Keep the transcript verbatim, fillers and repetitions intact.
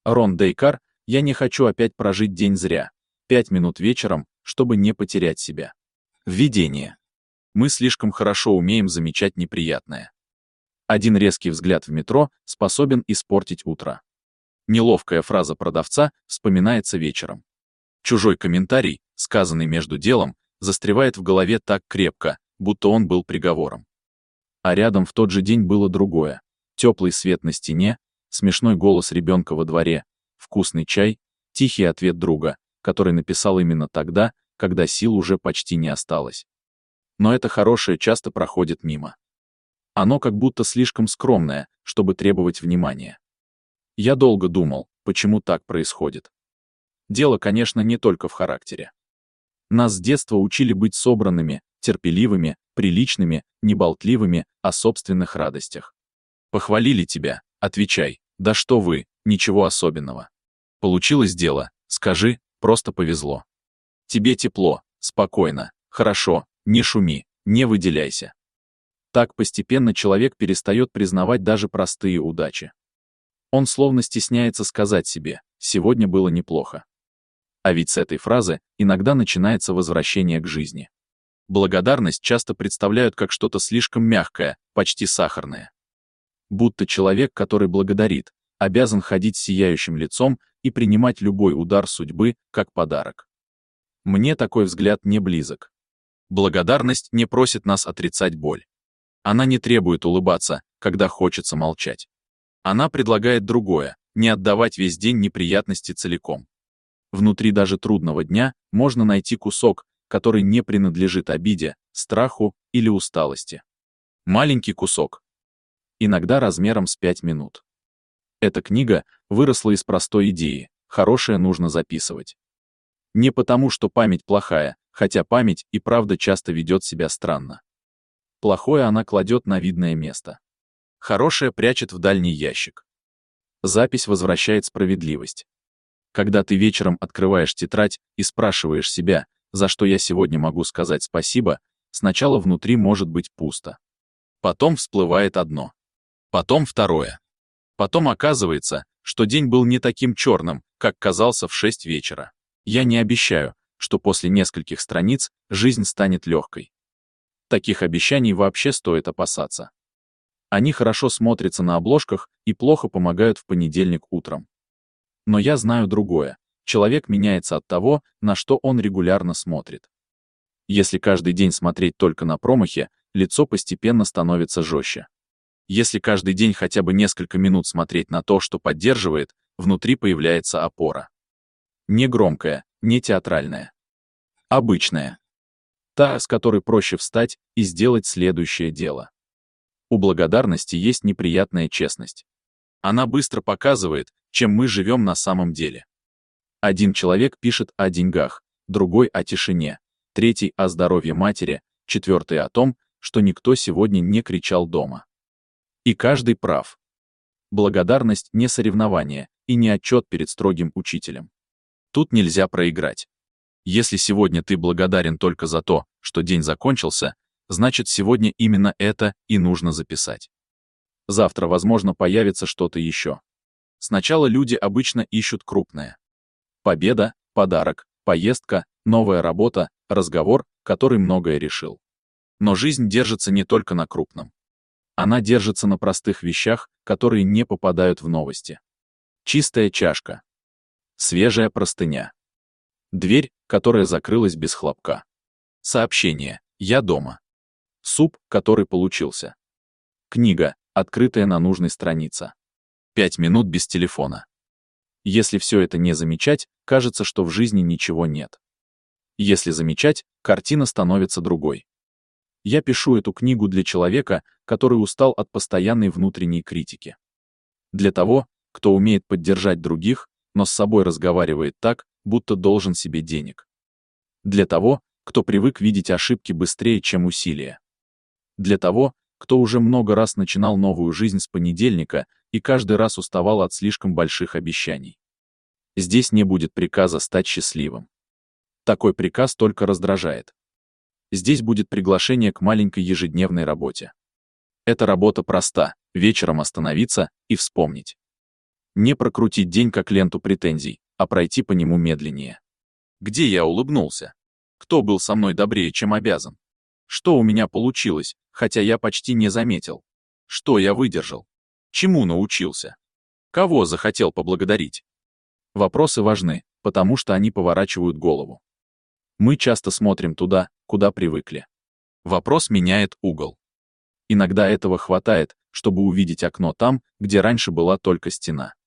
Рон Дейкар, я не хочу опять прожить день зря. Пять минут вечером, чтобы не потерять себя. Введение. Мы слишком хорошо умеем замечать неприятное. Один резкий взгляд в метро способен испортить утро. Неловкая фраза продавца вспоминается вечером. Чужой комментарий, сказанный между делом, застревает в голове так крепко, будто он был приговором. А рядом в тот же день было другое. Теплый свет на стене, смешной голос ребенка во дворе, вкусный чай, тихий ответ друга, который написал именно тогда, когда сил уже почти не осталось. Но это хорошее часто проходит мимо. Оно как будто слишком скромное, чтобы требовать внимания. Я долго думал, почему так происходит. Дело, конечно, не только в характере. Нас с детства учили быть собранными, терпеливыми, приличными, неболтливыми о собственных радостях. Похвалили тебя, отвечай, да что вы, ничего особенного. Получилось дело, скажи, просто повезло. Тебе тепло, спокойно, хорошо, не шуми, не выделяйся. Так постепенно человек перестает признавать даже простые удачи. Он словно стесняется сказать себе: «Сегодня было неплохо». А ведь с этой фразы иногда начинается возвращение к жизни. Благодарность часто представляют как что-то слишком мягкое, почти сахарное. Будто человек, который благодарит, обязан ходить с сияющим лицом и принимать любой удар судьбы как подарок. Мне такой взгляд не близок. Благодарность не просит нас отрицать боль. Она не требует улыбаться, когда хочется молчать. Она предлагает другое — не отдавать весь день неприятности целиком. Внутри даже трудного дня можно найти кусок, который не принадлежит обиде, страху или усталости. Маленький кусок. Иногда размером с пять минут. Эта книга выросла из простой идеи: хорошее нужно записывать. Не потому, что память плохая, хотя память и правда часто ведет себя странно. Плохое она кладет на видное место. Хорошее прячет в дальний ящик. Запись возвращает справедливость. Когда ты вечером открываешь тетрадь и спрашиваешь себя, за что я сегодня могу сказать спасибо, сначала внутри может быть пусто. Потом всплывает одно. Потом второе. Потом оказывается, что день был не таким черным, как казался в шесть вечера. Я не обещаю, что после нескольких страниц жизнь станет легкой. Таких обещаний вообще стоит опасаться. Они хорошо смотрятся на обложках и плохо помогают в понедельник утром. Но я знаю другое. Человек меняется от того, на что он регулярно смотрит. Если каждый день смотреть только на промахи, лицо постепенно становится жестче. Если каждый день хотя бы несколько минут смотреть на то, что поддерживает, внутри появляется опора. Не громкая, не театральная. Обычная. Та, с которой проще встать и сделать следующее дело. У благодарности есть неприятная честность. Она быстро показывает, чем мы живем на самом деле. Один человек пишет о деньгах, другой о тишине, третий о здоровье матери, четвертый о том, что никто сегодня не кричал дома. И каждый прав. Благодарность не соревнование и не отчет перед строгим учителем. Тут нельзя проиграть. Если сегодня ты благодарен только за то, что день закончился, значит, сегодня именно это и нужно записать. Завтра, возможно, появится что-то еще. Сначала люди обычно ищут крупное. Победа, подарок, поездка, новая работа, разговор, который многое решил. Но жизнь держится не только на крупном. Она держится на простых вещах, которые не попадают в новости. Чистая чашка. Свежая простыня. Дверь, которая закрылась без хлопка. Сообщение: «Я дома». Суп, который получился. Книга, открытая на нужной странице. Пять минут без телефона. Если все это не замечать, кажется, что в жизни ничего нет. Если замечать, картина становится другой. Я пишу эту книгу для человека, который устал от постоянной внутренней критики. Для того, кто умеет поддержать других, но с собой разговаривает так, будто должен себе денег. Для того, кто привык видеть ошибки быстрее, чем усилия. Для того, кто уже много раз начинал новую жизнь с понедельника и каждый раз уставал от слишком больших обещаний. Здесь не будет приказа стать счастливым. Такой приказ только раздражает. Здесь будет приглашение к маленькой ежедневной работе. Эта работа проста: вечером остановиться и вспомнить. Не прокрутить день как ленту претензий, а пройти по нему медленнее. Где я улыбнулся? Кто был со мной добрее, чем обязан? Что у меня получилось, хотя я почти не заметил? Что я выдержал? Чему научился? Кого захотел поблагодарить? Вопросы важны, потому что они поворачивают голову. Мы часто смотрим туда, куда привыкли. Вопрос меняет угол. Иногда этого хватает, чтобы увидеть окно там, где раньше была только стена.